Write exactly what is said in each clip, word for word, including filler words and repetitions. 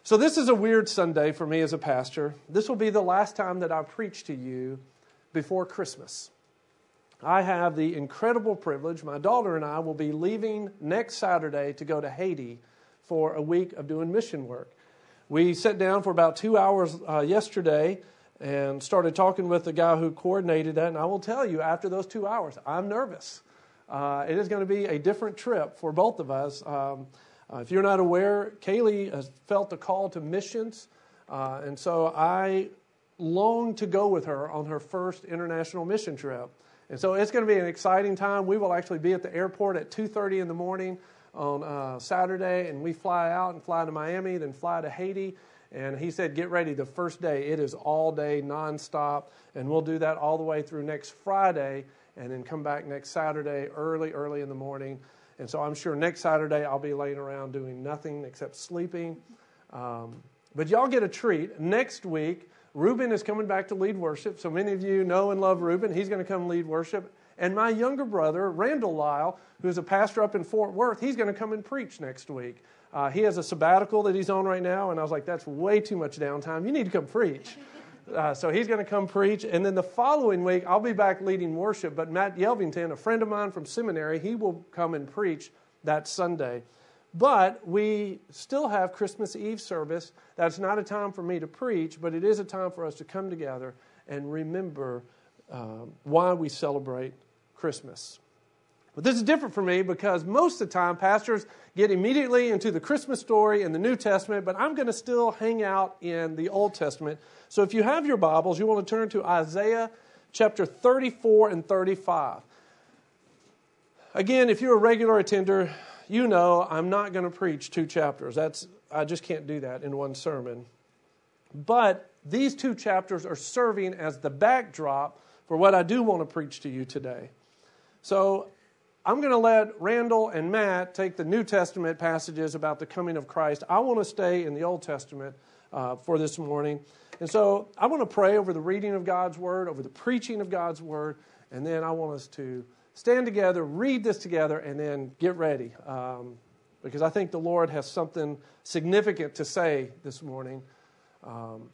So this is a weird Sunday for me as a pastor. This will be the last time that I preach to you before Christmas. I have the incredible privilege, my daughter and I will be leaving next Saturday to go to Haiti for a week of doing mission work. We sat down for about two hours uh, yesterday and started talking with the guy who coordinated that, and I will tell you, after those two hours, I'm nervous. Uh, it is going to be a different trip for both of us. Um, Uh, if you're not aware, Kaylee has felt a call to missions, uh, and so I long to go with her on her first international mission trip. And so it's going to be an exciting time. We will actually be at the airport at two thirty in the morning on uh, Saturday, and we fly out and fly to Miami, then fly to Haiti. And he said, get ready the first day. It is all day, nonstop, and we'll do that all the way through next Friday, and then come back next Saturday early, early in the morning. And so I'm sure next Saturday I'll be laying around doing nothing except sleeping. Um, but y'all get a treat. Next week, Ruben is coming back to lead worship. So many of you know and love Ruben. He's going to come lead worship. And my younger brother, Randall Lyle, who's a pastor up in Fort Worth, he's going to come and preach next week. Uh, he has a sabbatical that he's on right now. And I was like, that's way too much downtime. You need to come preach. Uh, so he's going to come preach. And then the following week, I'll be back leading worship. But Matt Yelvington, a friend of mine from seminary, he will come and preach that Sunday. But we still have Christmas Eve service. That's not a time for me to preach, but it is a time for us to come together and remember uh, why we celebrate Christmas. But this is different for me because most of the time pastors get immediately into the Christmas story in the New Testament, but I'm going to still hang out in the Old Testament. So if you have your Bibles, you want to turn to Isaiah chapter thirty-four and thirty-five. Again, if you're a regular attender, you know I'm not going to preach two chapters. That's I just can't do that in one sermon. But these two chapters are serving as the backdrop for what I do want to preach to you today. So I'm going to let Randall and Matt take the New Testament passages about the coming of Christ. I want to stay in the Old Testament uh, for this morning. And so I want to pray over the reading of God's Word, over the preaching of God's Word, and then I want us to stand together, read this together, and then get ready. Um, because I think the Lord has something significant to say this morning. Um,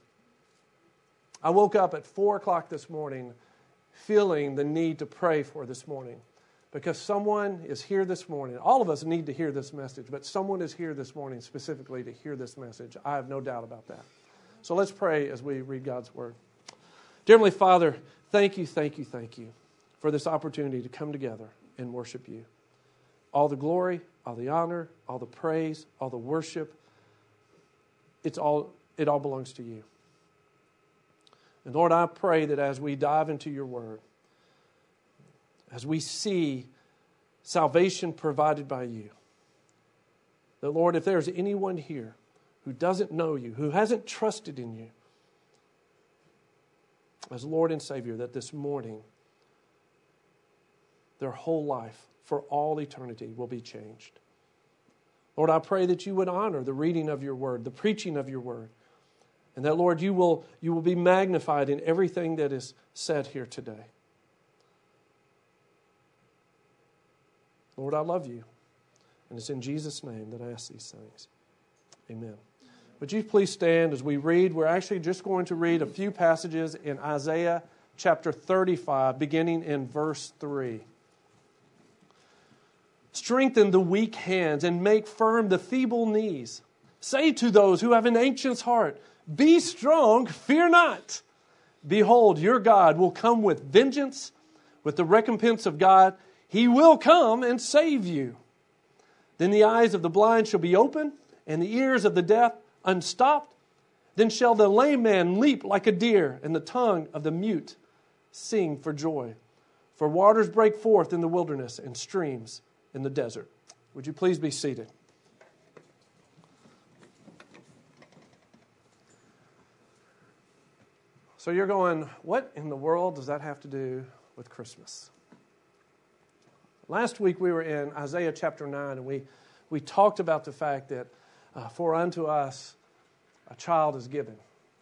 I woke up at four o'clock this morning feeling the need to pray for this morning. Because someone is here this morning. All of us need to hear this message, but someone is here this morning specifically to hear this message. I have no doubt about that. So let's pray as we read God's Word. Dear Heavenly Father, thank you, thank you, thank you for this opportunity to come together and worship you. All the glory, all the honor, all the praise, all the worship, it's all it all belongs to you. And Lord, I pray that as we dive into your Word, as we see salvation provided by you, that, Lord, if there's anyone here who doesn't know you, who hasn't trusted in you as Lord and Savior, that this morning their whole life for all eternity will be changed. Lord, I pray that you would honor the reading of your word, the preaching of your word, and that, Lord, you will, you will be magnified in everything that is said here today. Lord, I love you. And it's in Jesus' name that I ask these things. Amen. Would you please stand as we read? We're actually just going to read a few passages in Isaiah chapter thirty-five, beginning in verse three. Strengthen the weak hands and make firm the feeble knees. Say to those who have an anxious heart, be strong, fear not. Behold, your God will come with vengeance, with the recompense of God. He will come and save you. Then the eyes of the blind shall be open, and the ears of the deaf unstopped. Then shall the lame man leap like a deer, and the tongue of the mute sing for joy. For waters break forth in the wilderness, and streams in the desert. Would you please be seated? So you're going, what in the world does that have to do with Christmas? Last week we were in Isaiah chapter nine, and we, we talked about the fact that uh, for unto us a child is given.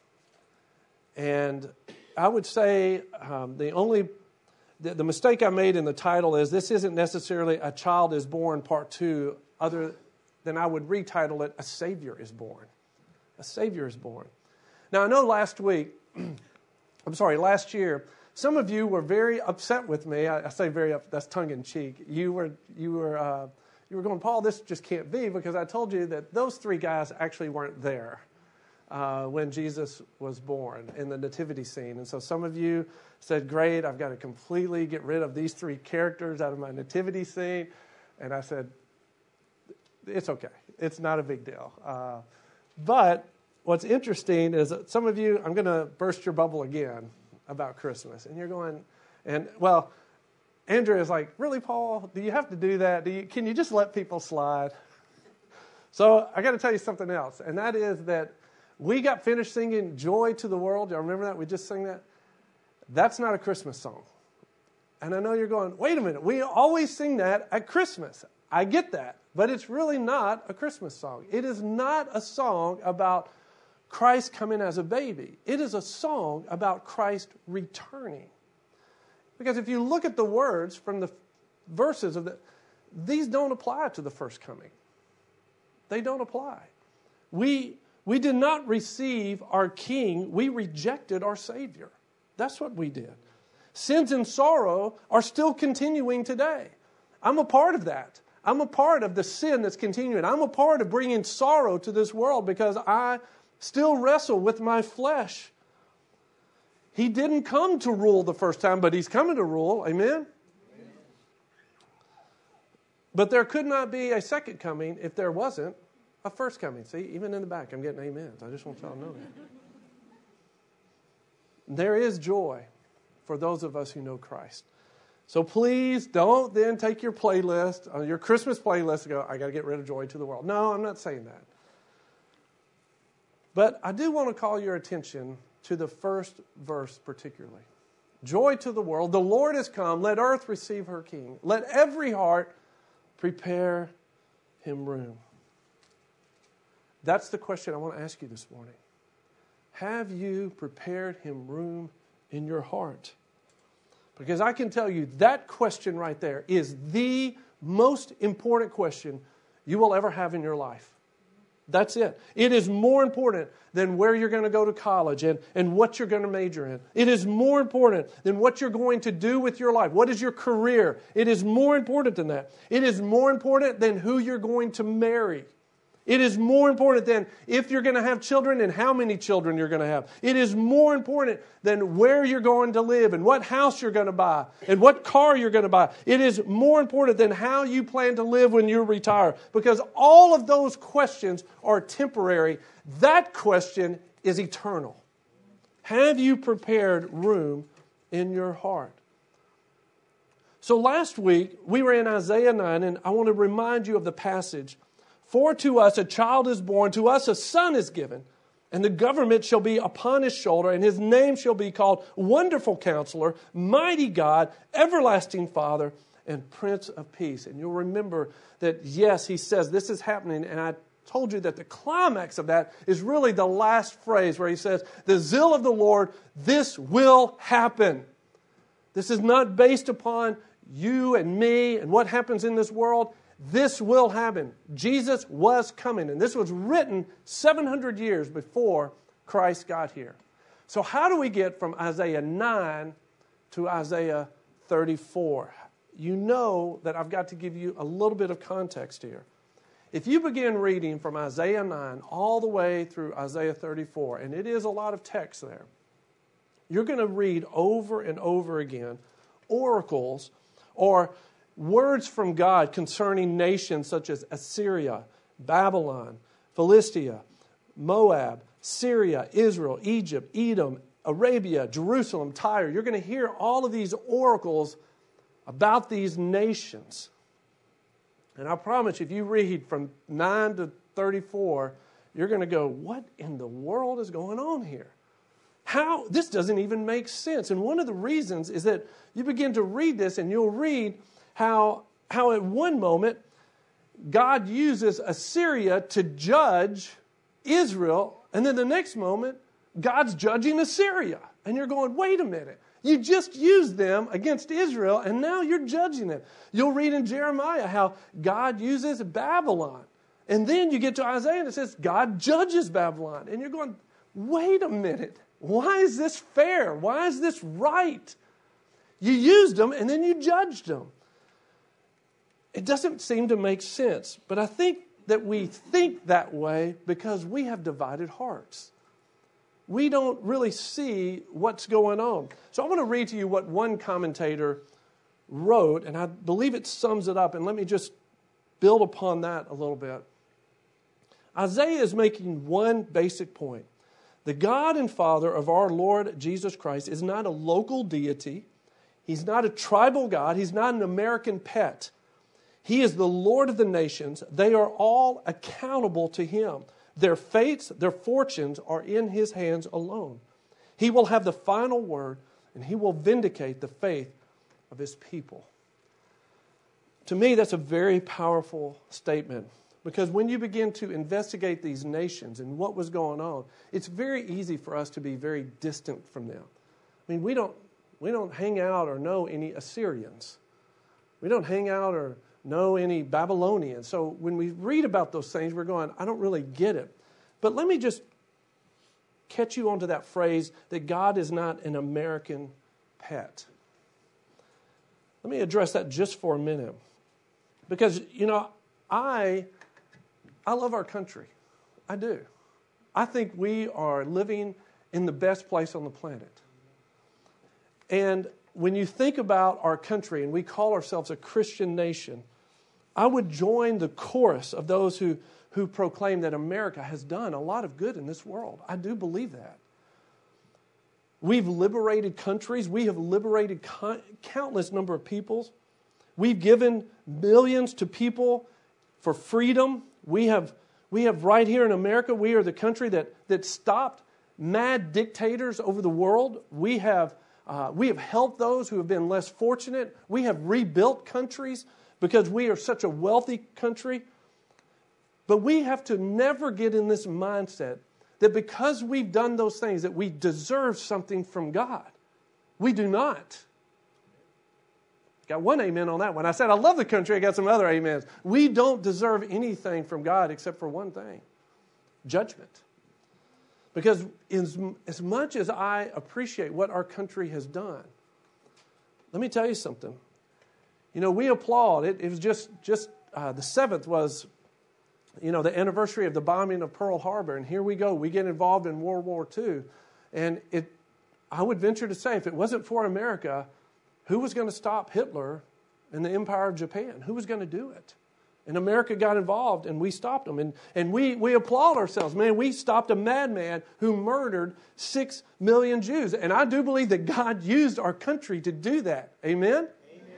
And I would say um, the only, the, the mistake I made in the title is this isn't necessarily a child is born part two, other than I would retitle it, a Savior is born. A Savior is born. Now, I know last week, I'm sorry, last year, some of you were very upset with me. I, I say very up, that's tongue-in-cheek. You were, you were, uh, you were going, Paul, this just can't be, because I told you that those three guys actually weren't there uh, when Jesus was born in the nativity scene. And so some of you said, great, I've got to completely get rid of these three characters out of my nativity scene. And I said, it's okay. It's not a big deal. Uh, but what's interesting is that some of you, I'm going to burst your bubble again about Christmas. And you're going, and well, Andrea is like, really, Paul? Do you have to do that? Do you, can you just let people slide? So I got to tell you something else. And that is that we got finished singing Joy to the World. Y'all remember that? We just sang that. That's not a Christmas song. And I know you're going, wait a minute. We always sing that at Christmas. I get that. But it's really not a Christmas song. It is not a song about Christ coming as a baby. It is a song about Christ returning. Because if you look at the words from the verses of the, these don't apply to the first coming. They don't apply. We, we did not receive our King. We rejected our Savior. That's what we did. Sins and sorrow are still continuing today. I'm a part of that. I'm a part of the sin that's continuing. I'm a part of bringing sorrow to this world because I still wrestle with my flesh. He didn't come to rule the first time, but He's coming to rule. Amen? Amen? But there could not be a second coming if there wasn't a first coming. See, even in the back, I'm getting amens. I just want y'all to know that. There is joy for those of us who know Christ. So please don't then take your playlist, uh, your Christmas playlist, and go, I got to get rid of Joy to the World. No, I'm not saying that. But I do want to call your attention to the first verse particularly. Joy to the world. The Lord has come. Let earth receive her King. Let every heart prepare Him room. That's the question I want to ask you this morning. Have you prepared Him room in your heart? Because I can tell you that question right there is the most important question you will ever have in your life. That's it. It is more important than where you're going to go to college and, and what you're going to major in. It is more important than what you're going to do with your life. What is your career? It is more important than that. It is more important than who you're going to marry. It is more important than if you're going to have children and how many children you're going to have. It is more important than where you're going to live and what house you're going to buy and what car you're going to buy. It is more important than how you plan to live when you retire, because all of those questions are temporary. That question is eternal. Have you prepared room in your heart? So last week we were in Isaiah nine, and I want to remind you of the passage. For to us a child is born, to us a son is given, and the government shall be upon His shoulder, and His name shall be called Wonderful Counselor, Mighty God, Everlasting Father, and Prince of Peace. And you'll remember that, yes, He says this is happening, and I told you that the climax of that is really the last phrase where He says, the zeal of the Lord, this will happen. This is not based upon you and me and what happens in this world. This will happen. Jesus was coming, and this was written seven hundred years before Christ got here. So how do we get from Isaiah nine to Isaiah thirty-four? You know that I've got to give you a little bit of context here. If you begin reading from Isaiah nine all the way through Isaiah thirty-four, and it is a lot of text there, you're going to read over and over again oracles or words from God concerning nations such as Assyria, Babylon, Philistia, Moab, Syria, Israel, Egypt, Edom, Arabia, Jerusalem, Tyre. You're going to hear all of these oracles about these nations. And I promise you, if you read from nine to thirty-four, you're going to go, what in the world is going on here? How? This doesn't even make sense. And one of the reasons is that you begin to read this and you'll read How, how at one moment, God uses Assyria to judge Israel, and then the next moment, God's judging Assyria. And you're going, wait a minute. You just used them against Israel, and now you're judging them. You'll read in Jeremiah how God uses Babylon. And then you get to Isaiah and it says, God judges Babylon. And you're going, wait a minute. Why is this fair? Why is this right? You used them and then you judged them. It doesn't seem to make sense. But I think that we think that way because we have divided hearts. We don't really see what's going on. So I want to read to you what one commentator wrote, and I believe it sums it up. And let me just build upon that a little bit. Isaiah is making one basic point. The God and Father of our Lord Jesus Christ is not a local deity. He's not a tribal God. He's not an American pet. He is the Lord of the nations. They are all accountable to Him. Their fates, their fortunes are in His hands alone. He will have the final word, and He will vindicate the faith of His people. To me, that's a very powerful statement. Because when you begin to investigate these nations and what was going on, it's very easy for us to be very distant from them. I mean, we don't we don't hang out or know any Assyrians. We don't hang out or know any Babylonians. So when we read about those things, we're going, I don't really get it. But let me just catch you onto that phrase that God is not an American pet. Let me address that just for a minute. Because, you know, I... I love our country. I do. I think we are living in the best place on the planet. And when you think about our country, and we call ourselves a Christian nation, I would join the chorus of those who, who proclaim that America has done a lot of good in this world. I do believe that. We've liberated countries. We have liberated co- countless number of peoples. We've given millions to people for freedom. We have, we have right here in America, we are the country that, that stopped mad dictators over the world. We have, uh, we have helped those who have been less fortunate. We have rebuilt countries because we are such a wealthy country. But we have to never get in this mindset that because we've done those things that we deserve something from God. We do not. Got one amen on that one. I said, I love the country. I got some other amens. We don't deserve anything from God except for one thing. Judgment. Because as, as much as I appreciate what our country has done, let me tell you something. You know, we applaud. It, it was just, just uh, the seventh was, you know, the anniversary of the bombing of Pearl Harbor. And here we go. We get involved in World War Two. And it, I would venture to say, if it wasn't for America, who was going to stop Hitler and the Empire of Japan? Who was going to do it? And America got involved, and we stopped them. And, and we, we applaud ourselves. Man, we stopped a madman who murdered six million Jews. And I do believe that God used our country to do that. Amen? Amen.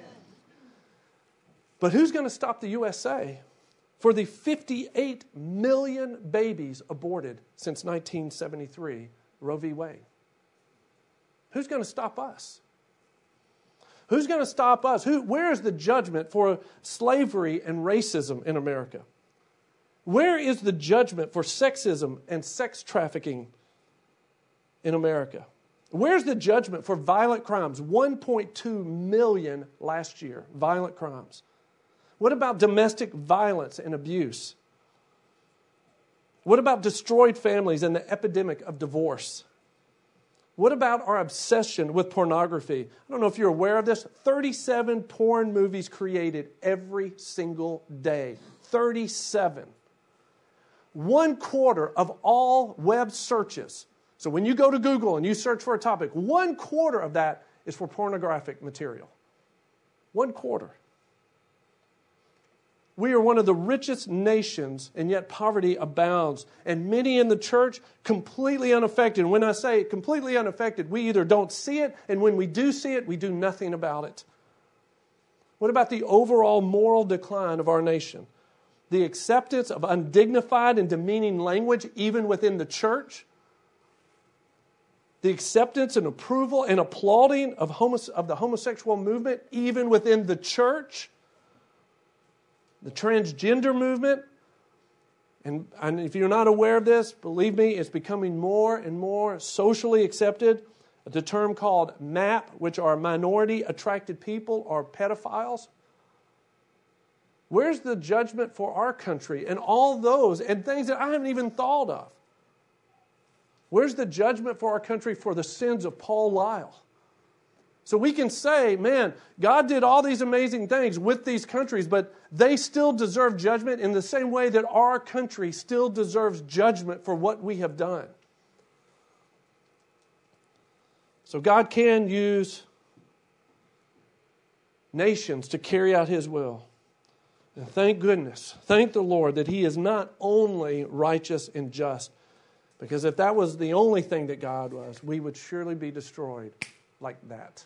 But who's going to stop the U S A for the fifty-eight million babies aborted since nineteen seventy-three, Roe v. Wade? Who's going to stop us? Who's going to stop us? Who, where is the judgment for slavery and racism in America? Where is the judgment for sexism and sex trafficking in America? Where's the judgment for violent crimes? one point two million last year, violent crimes. What about domestic violence and abuse? What about destroyed families and the epidemic of divorce? What about our obsession with pornography? I don't know if you're aware of this. thirty-seven porn movies created every single day. thirty-seven. One quarter of all web searches. So when you go to Google and you search for a topic, one quarter of that is for pornographic material. One quarter. We are one of the richest nations, and yet poverty abounds. And many in the church, completely unaffected. When I say completely unaffected, we either don't see it, and when we do see it, we do nothing about it. What about the overall moral decline of our nation? The acceptance of undignified and demeaning language, even within the church? The acceptance and approval and applauding of, homos- of the homosexual movement, even within the church? The transgender movement, and, and if you're not aware of this, believe me, it's becoming more and more socially accepted. The term called M A P, which are minority attracted people, or pedophiles. Where's the judgment for our country and all those and things that I haven't even thought of? Where's the judgment for our country for the sins of Paul Lyle? So we can say, man, God did all these amazing things with these countries, but they still deserve judgment in the same way that our country still deserves judgment for what we have done. So God can use nations to carry out His will. And thank goodness, thank the Lord that He is not only righteous and just, because if that was the only thing that God was, we would surely be destroyed like that.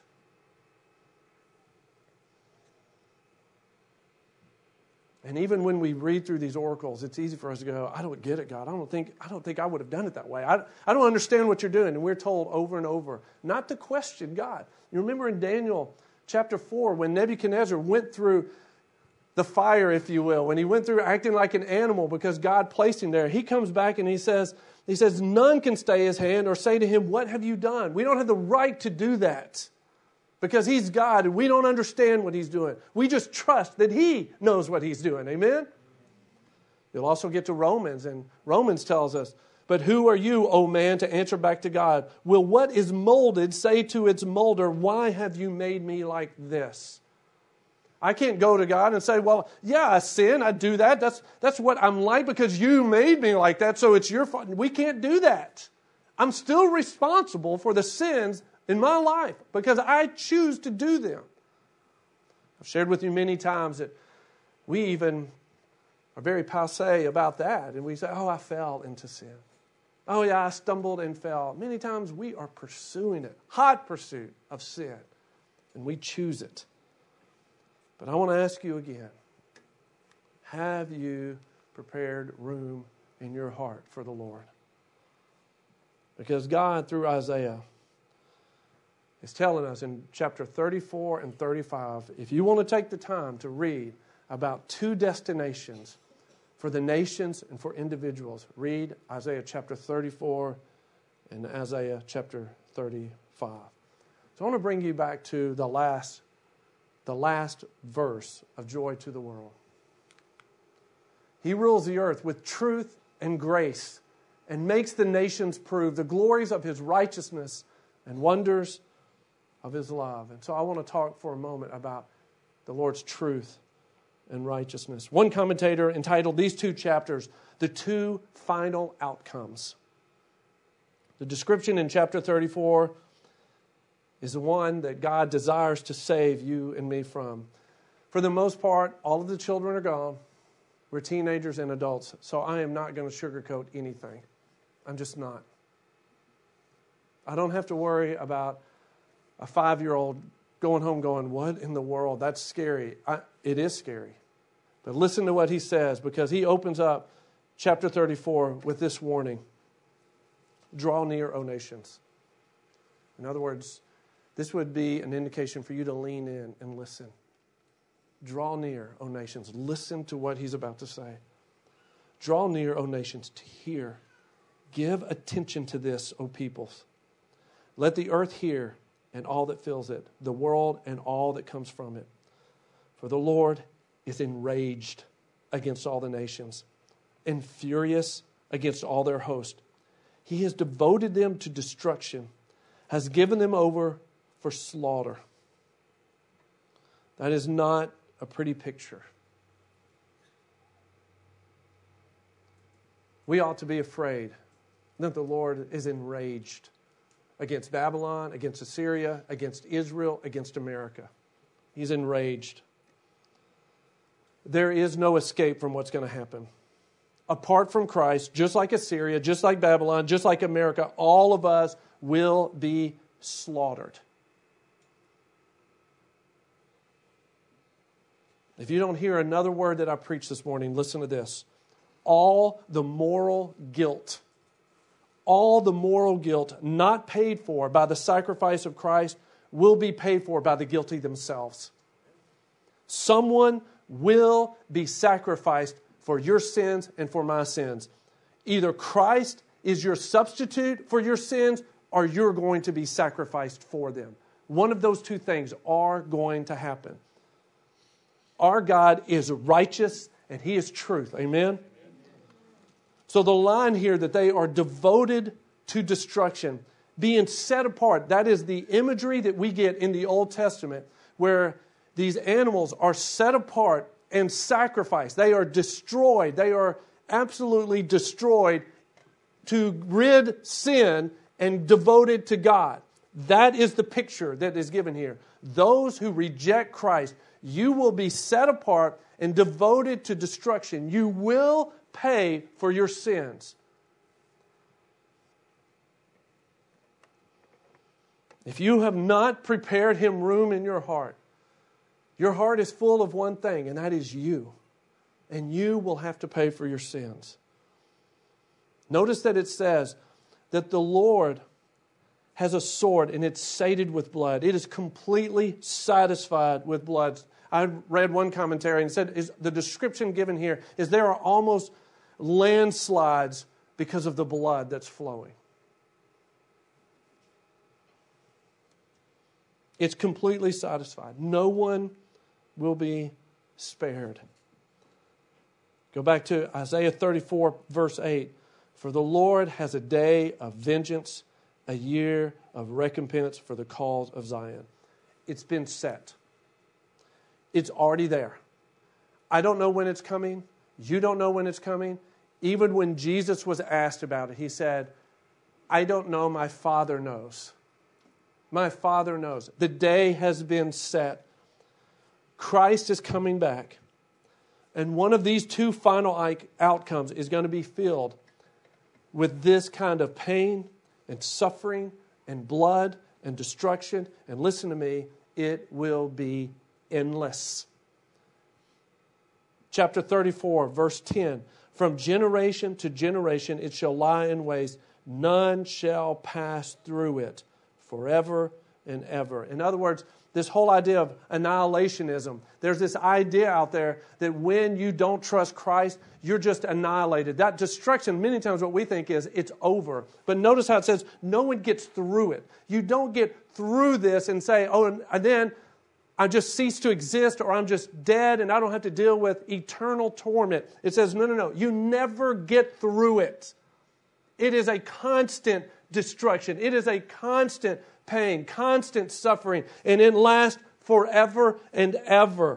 And even when we read through these oracles, it's easy for us to go, I don't get it, God. I don't think I don't think I would have done it that way. I, I don't understand what you're doing. And we're told over and over not to question God. You remember in Daniel chapter four when Nebuchadnezzar went through the fire, if you will, when he went through acting like an animal because God placed him there, he comes back and he says, he says, none can stay his hand or say to him, what have you done? We don't have the right to do that because He's God and we don't understand what He's doing. We just trust that He knows what He's doing. Amen? You'll also get to Romans, and Romans tells us, but who are you, O man, to answer back to God? Will what is molded say to its molder, why have you made me like this? I can't go to God and say, well, yeah, I sin, I do that. That's, that's what I'm like because you made me like that, so it's your fault. We can't do that. I'm still responsible for the sins in my life because I choose to do them. I've shared with you many times that we even are very passé about that. And we say, oh, I fell into sin. Oh, yeah, I stumbled and fell. Many times we are pursuing it, hot pursuit of sin, and we choose it. But I want to ask you again, have you prepared room in your heart for the Lord? Because God, through Isaiah, is telling us in chapter thirty-four and thirty-five, if you want to take the time to read about two destinations for the nations and for individuals, read Isaiah chapter thirty-four and Isaiah chapter thirty-five. So I want to bring you back to the last The last verse of Joy to the World. He rules the earth with truth and grace and makes the nations prove the glories of His righteousness and wonders of His love. And so I want to talk for a moment about the Lord's truth and righteousness. One commentator entitled these two chapters, The Two Final Outcomes. The description in chapter thirty-four is the one that God desires to save you and me from. For the most part, all of the children are gone. We're teenagers and adults, so I am not going to sugarcoat anything. I'm just not. I don't have to worry about a five-year-old going home going, what in the world? That's scary. I, it is scary. But listen to what he says, because he opens up chapter thirty-four with this warning. Draw near, O nations. In other words, this would be an indication for you to lean in and listen. Draw near, O nations. Listen to what he's about to say. Draw near, O nations, to hear. Give attention to this, O peoples. Let the earth hear and all that fills it, the world and all that comes from it. For the Lord is enraged against all the nations and furious against all their host. He has devoted them to destruction, has given them over for slaughter. That is not a pretty picture. We ought to be afraid that the Lord is enraged against Babylon, against Assyria, against Israel, against America. He's enraged. There is no escape from what's going to happen. Apart from Christ, just like Assyria, just like Babylon, just like America, all of us will be slaughtered. If you don't hear another word that I preach this morning, listen to this. All the moral guilt, all the moral guilt not paid for by the sacrifice of Christ will be paid for by the guilty themselves. Someone will be sacrificed for your sins and for my sins. Either Christ is your substitute for your sins, or you're going to be sacrificed for them. One of those two things are going to happen. our God is righteous and He is truth. Amen? So the line here that they are devoted to destruction, being set apart, that is the imagery that we get in the Old Testament where these animals are set apart and sacrificed. They are destroyed. They are absolutely destroyed to rid sin and devoted to God. That is the picture that is given here. Those who reject Christ, you will be set apart and devoted to destruction. You will pay for your sins. If you have not prepared Him room in your heart, your heart is full of one thing, and that is you. And you will have to pay for your sins. Notice that it says that the Lord has a sword and it's sated with blood. It is completely satisfied with blood. I read one commentary and said is the description given here is there are almost landslides because of the blood that's flowing. It's completely satisfied. No one will be spared. Go back to Isaiah thirty-four, verse eight. For the Lord has a day of vengeance, a year of recompense for the cause of Zion. It's been set. It's already there. I don't know when it's coming. You don't know when it's coming. Even when Jesus was asked about it, He said, I don't know, my Father knows. My Father knows. The day has been set. Christ is coming back. And one of these two final outcomes is going to be filled with this kind of pain and suffering and blood and destruction. And listen to me, it will be endless. Chapter thirty-four, verse ten. From generation to generation it shall lie in waste. None shall pass through it forever and ever. In other words, this whole idea of annihilationism, there's this idea out there that when you don't trust Christ, you're just annihilated. That destruction, many times what we think is it's over. But notice how it says no one gets through it. You don't get through this and say, oh, and then I just cease to exist or I'm just dead and I don't have to deal with eternal torment. It says, no, no, no. You never get through it. It is a constant destruction. It is a constant pain, constant suffering, and it lasts forever and ever.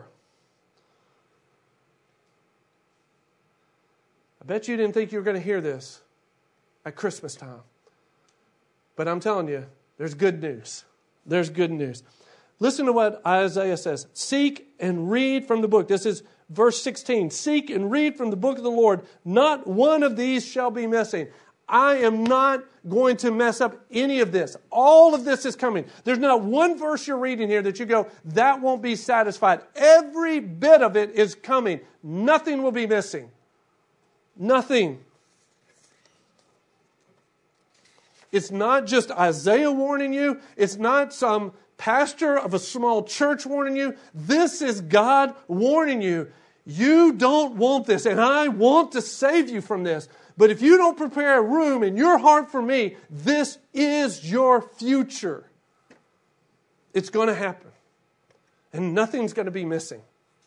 I bet you didn't think you were going to hear this at Christmas time. But I'm telling you, there's good news. There's good news. Listen to what Isaiah says. Seek and read from the book. This is verse sixteen. Seek and read from the book of the Lord. Not one of these shall be missing. I am not going to mess up any of this. All of this is coming. There's not one verse you're reading here that you go, that won't be satisfied. Every bit of it is coming. Nothing will be missing. Nothing. It's not just Isaiah warning you. It's not some pastor of a small church warning you. This is God warning you. You don't want this, and I want to save you from this. But if you don't prepare a room in your heart for me, this is your future. It's going to happen. And nothing's going to be missing.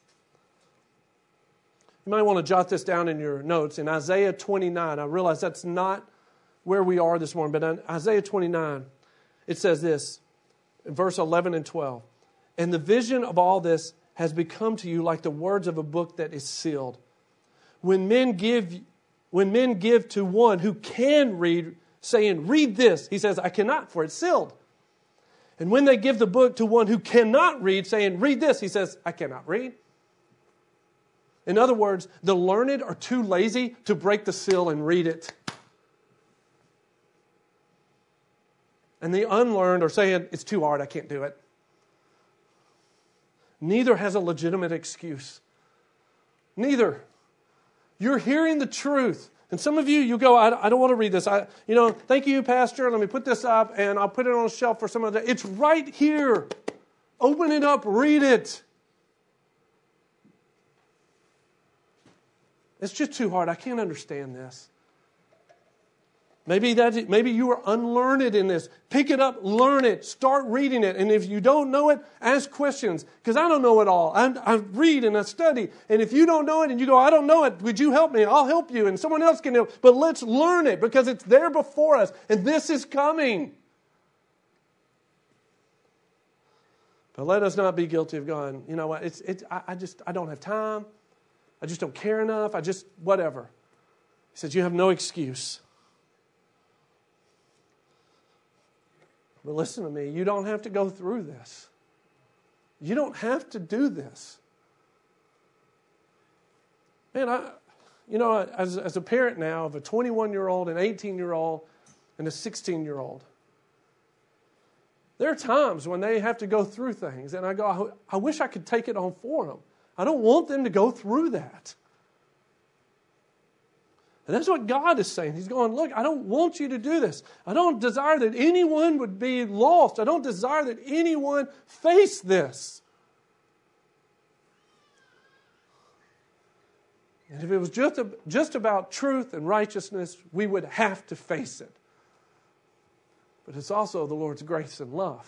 You might want to jot this down in your notes. In Isaiah twenty-nine, I realize that's not where we are this morning, but in Isaiah twenty-nine, it says this, in verse eleven and twelve. And the vision of all this has become to you like the words of a book that is sealed. When men give... When men give to one who can read, saying, read this, he says, I cannot, for it's sealed. And when they give the book to one who cannot read, saying, read this, he says, I cannot read. In other words, the learned are too lazy to break the seal and read it. And the unlearned are saying, it's too hard, I can't do it. Neither has a legitimate excuse. Neither. You're hearing the truth. And some of you, you go, I, I don't want to read this. I, you know, thank you, Pastor. Let me put this up and I'll put it on a shelf for some other day. It's right here. Open it up. Read it. It's just too hard. I can't understand this. Maybe that, maybe you are unlearned in this. Pick it up, learn it, start reading it. And if you don't know it, ask questions. Because I don't know it all. I, I read and I study. And if you don't know it and you go, I don't know it, would you help me? I'll help you and someone else can help. But let's learn it because it's there before us. And this is coming. But let us not be guilty of going, you know what, it's, it's, I, I just, I don't have time. I just don't care enough. I just, whatever. He says, you have no excuse. But listen to me, you don't have to go through this. You don't have to do this. Man, I, you know, as, as a parent now of a twenty-one-year-old, an eighteen-year-old, and a sixteen-year-old, there are times when they have to go through things, and I go, I wish I could take it on for them. I don't want them to go through that. And that's what God is saying. He's going, look, I don't want you to do this. I don't desire that anyone would be lost. I don't desire that anyone face this. And if it was just, just about truth and righteousness, we would have to face it. But it's also the Lord's grace and love.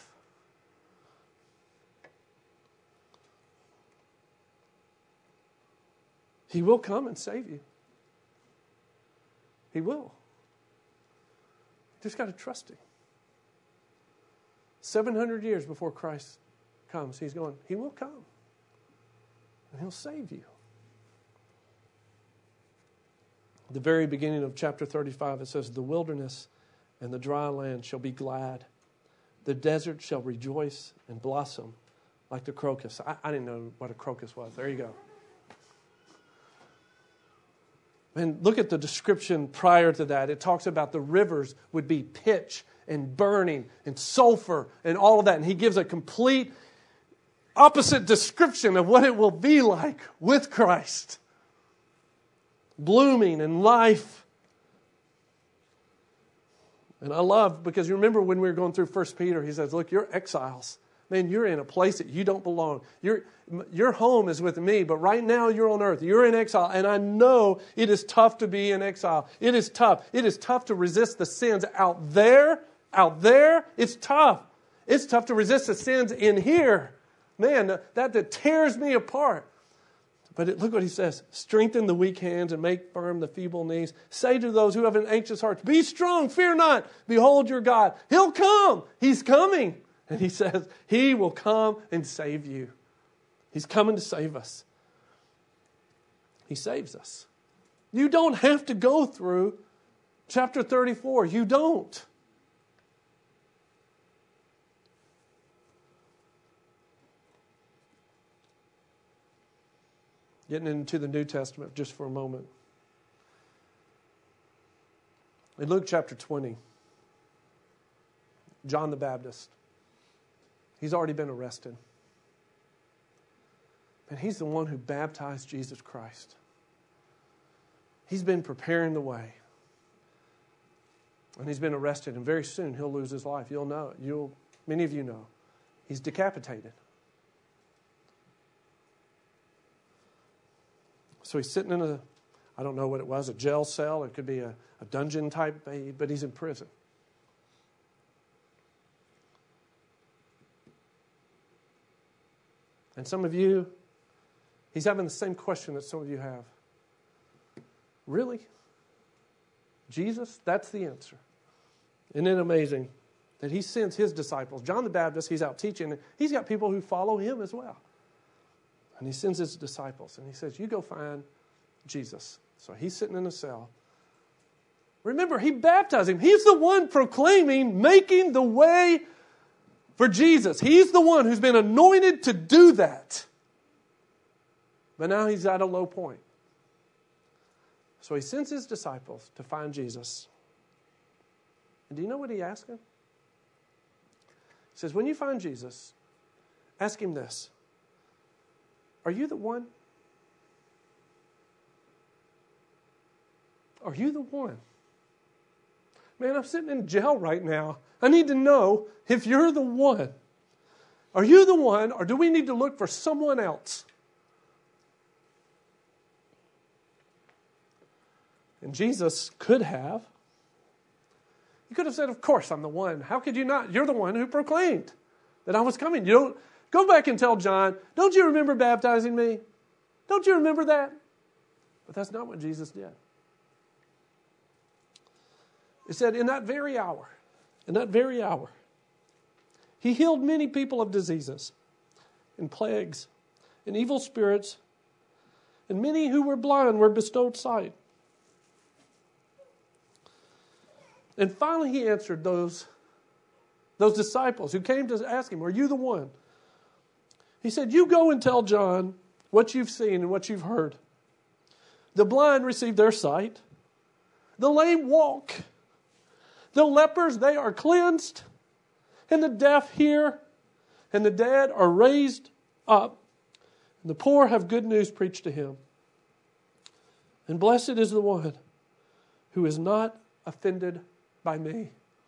He will come and save you. He will. You just got to trust Him. seven hundred years before Christ comes, He's going, He will come. And He'll save you. At the very beginning of chapter thirty-five, it says, the wilderness and the dry land shall be glad. The desert shall rejoice and blossom like the crocus. I, I didn't know what a crocus was. There you go. And look at the description prior to that. It talks about the rivers would be pitch and burning and sulfur and all of that. And he gives a complete opposite description of what it will be like with Christ. Blooming and life. And I love, because you remember when we were going through First Peter, he says, look, you're exiles. Man, you're in a place that you don't belong. Your, your home is with me, but right now you're on earth. You're in exile, and I know it is tough to be in exile. It is tough. It is tough to resist the sins out there. Out there, it's tough. It's tough to resist the sins in here. Man, that, that tears me apart. But it, look what he says. Strengthen the weak hands and make firm the feeble knees. Say to those who have an anxious heart, be strong, fear not. Behold your God. He'll come. He's coming. And he says, He will come and save you. He's coming to save us. He saves us. You don't have to go through chapter thirty-four. You don't. Getting into the New Testament just for a moment. In Luke chapter twenty, John the Baptist, he's already been arrested. And he's the one who baptized Jesus Christ. He's been preparing the way. And he's been arrested, and very soon he'll lose his life. You'll know it. You'll, many of you know. He's decapitated. So he's sitting in a, I don't know what it was, a jail cell. It could be a, a dungeon type, but he's in prison. And some of you, he's having the same question that some of you have. Really? Jesus? That's the answer. Isn't it amazing that he sends his disciples? John the Baptist, he's out teaching. He's got people who follow him as well. And he sends his disciples. And he says, you go find Jesus. So he's sitting in a cell. Remember, he baptized him. He's the one proclaiming, making the way for Jesus. He's the one who's been anointed to do that. But now he's at a low point. So he sends his disciples to find Jesus. And do you know what he asked him? He says, when you find Jesus, ask him this. Are you the one? Are you the one? Man, I'm sitting in jail right now. I need to know if you're the one. Are you the one, or do we need to look for someone else? And Jesus could have You could have said, of course I'm the one. How could you not? You're the one who proclaimed that I was coming. You don't go back and tell John, don't you remember baptizing me? Don't you remember that? But that's not what Jesus did. It said, in that very hour, in that very hour, he healed many people of diseases and plagues and evil spirits, and many who were blind were bestowed sight. And finally he answered those, those disciples who came to ask him, are you the one? He said, you go and tell John what you've seen and what you've heard. The blind receive their sight. The lame walk. The lepers, they are cleansed. And the deaf hear. And the dead are raised up. And the poor have good news preached to him. And blessed is the one who is not offended by me.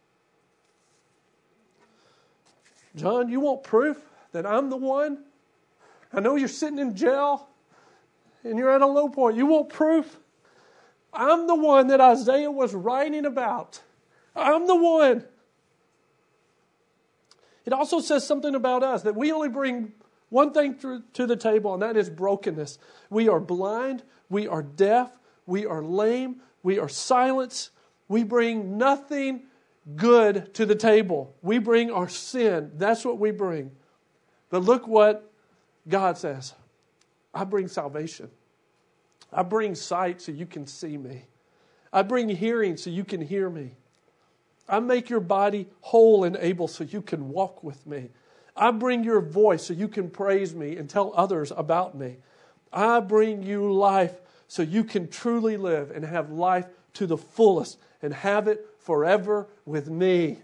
John, you want proof that I'm the one? I know you're sitting in jail and you're at a low point. You want proof? I'm the one that Isaiah was writing about. I'm the one. It also says something about us, that we only bring one thing to the table, and that is brokenness. We are blind, we are deaf, we are lame, we are silenced. We bring nothing good to the table. We bring our sin. That's what we bring. But look what God says. I bring salvation. I bring sight so you can see me. I bring hearing so you can hear me. I make your body whole and able so you can walk with me. I bring your voice so you can praise me and tell others about me. I bring you life so you can truly live and have life to the fullest and have it forever with me.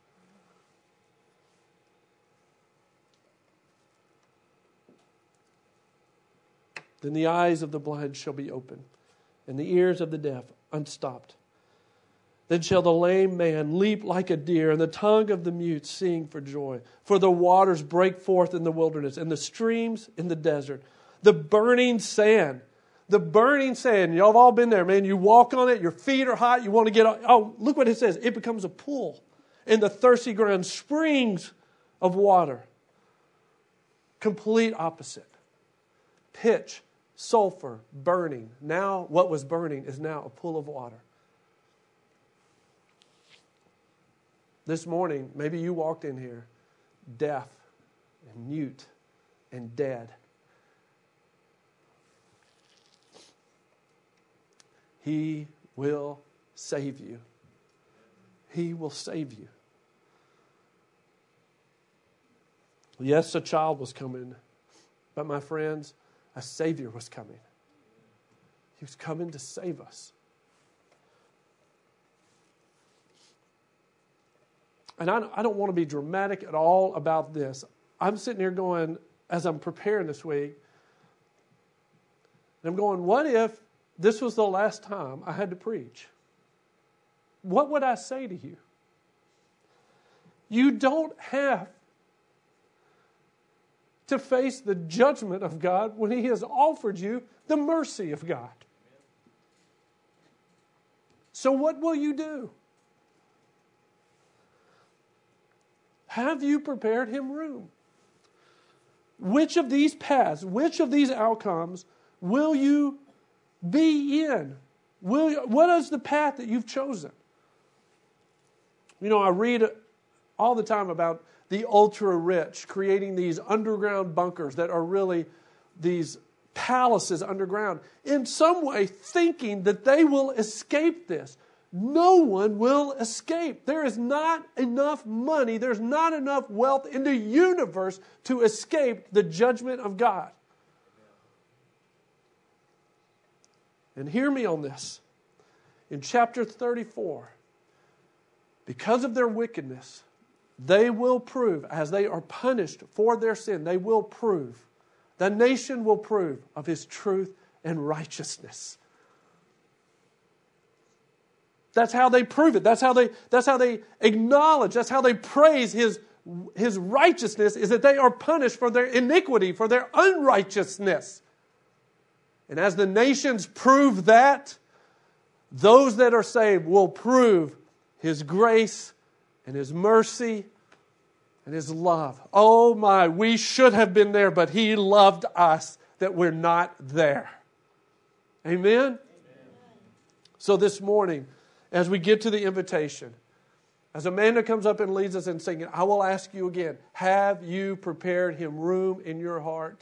Then the eyes of the blind shall be opened, and the ears of the deaf unstopped. Then shall the lame man leap like a deer, and the tongue of the mute sing for joy. For the waters break forth in the wilderness, and the streams in the desert. The burning sand. The burning sand. Y'all have all been there, man. You walk on it, your feet are hot, you want to get on. Oh, look what it says. It becomes a pool. In the thirsty ground, springs of water. Complete opposite. Pitch, sulfur, burning. Now, what was burning is now a pool of water. This morning, maybe you walked in here deaf and mute and dead. He will save you. He will save you. Yes, a child was coming, but my friends, a Savior was coming. He was coming to save us. And I, I don't want to be dramatic at all about this. I'm sitting here going, as I'm preparing this week, and I'm going, what if this was the last time I had to preach? What would I say to you? You don't have to face the judgment of God when He has offered you the mercy of God. So what will you do? Have you prepared Him room? Which of these paths, which of these outcomes will you be in? Will you, what is the path that you've chosen? You know, I read all the time about the ultra-rich creating these underground bunkers that are really these palaces underground, in some way thinking that they will escape this. No one will escape. There is not enough money, there's not enough wealth in the universe to escape the judgment of God. And hear me on this. In chapter thirty-four, because of their wickedness, they will prove, as they are punished for their sin, they will prove, the nation will prove of His truth and righteousness. That's how they prove it. That's how they, that's how they acknowledge, that's how they praise His, His righteousness, is that they are punished for their iniquity, for their unrighteousness. And as the nations prove that, those that are saved will prove His grace and His mercy and His love. Oh my, we should have been there, but He loved us that we're not there. Amen? Amen. So this morning, as we get to the invitation, as Amanda comes up and leads us in singing, I will ask you again, have you prepared Him room in your heart?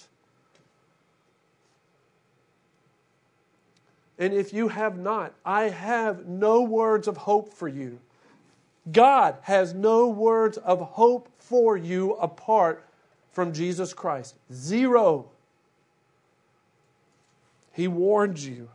And if you have not, I have no words of hope for you. God has no words of hope for you apart from Jesus Christ. Zero. He warned you.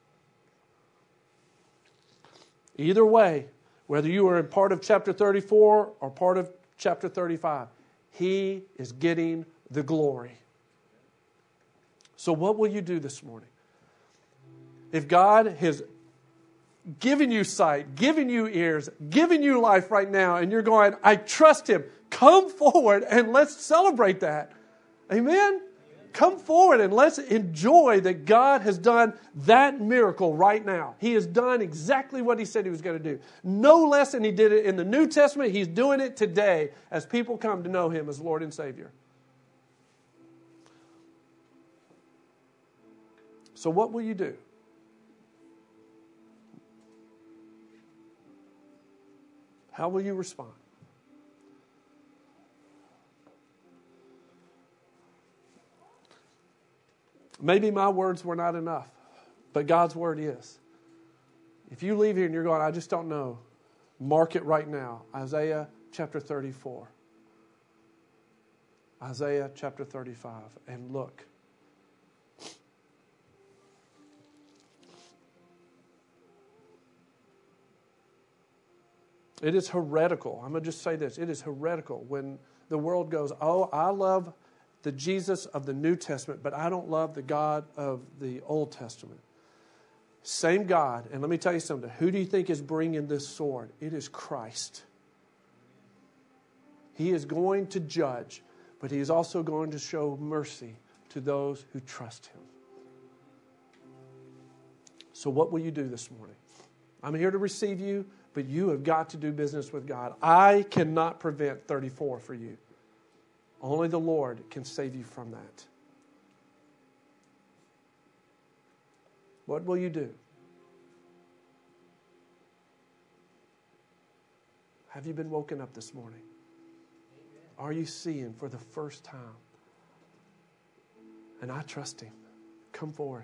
Either way, whether you are in part of chapter thirty-four or part of chapter thirty-five, He is getting the glory. So what will you do this morning? If God has given you sight, given you ears, given you life right now, and you're going, I trust Him, come forward and let's celebrate that. Amen? Come forward and let's enjoy that God has done that miracle right now. He has done exactly what He said He was going to do. No less than He did it in the New Testament. He's doing it today as people come to know Him as Lord and Savior. So what will you do? How will you respond? Maybe my words were not enough, but God's word is. If you leave here and you're going, I just don't know, mark it right now. Isaiah chapter thirty-four. Isaiah chapter thirty-five. And look. It is heretical. I'm going to just say this. It is heretical when the world goes, oh, I love the Jesus of the New Testament, but I don't love the God of the Old Testament. Same God. And let me tell you something. Who do you think is bringing this sword? It is Christ. He is going to judge, but He is also going to show mercy to those who trust Him. So what will you do this morning? I'm here to receive you, but you have got to do business with God. I cannot prevent thirty-four for you. Only the Lord can save you from that. What will you do? Have you been woken up this morning? Are you seeing for the first time? And I trust Him. Come forward.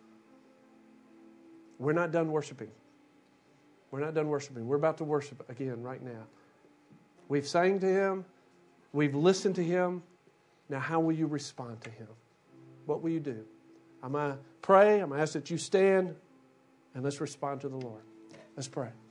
We're not done worshiping. We're not done worshiping. We're about to worship again right now. We've sang to Him. We've listened to Him. Now, how will you respond to Him? What will you do? I'm going to pray. I'm going to ask that you stand, and let's respond to the Lord. Let's pray.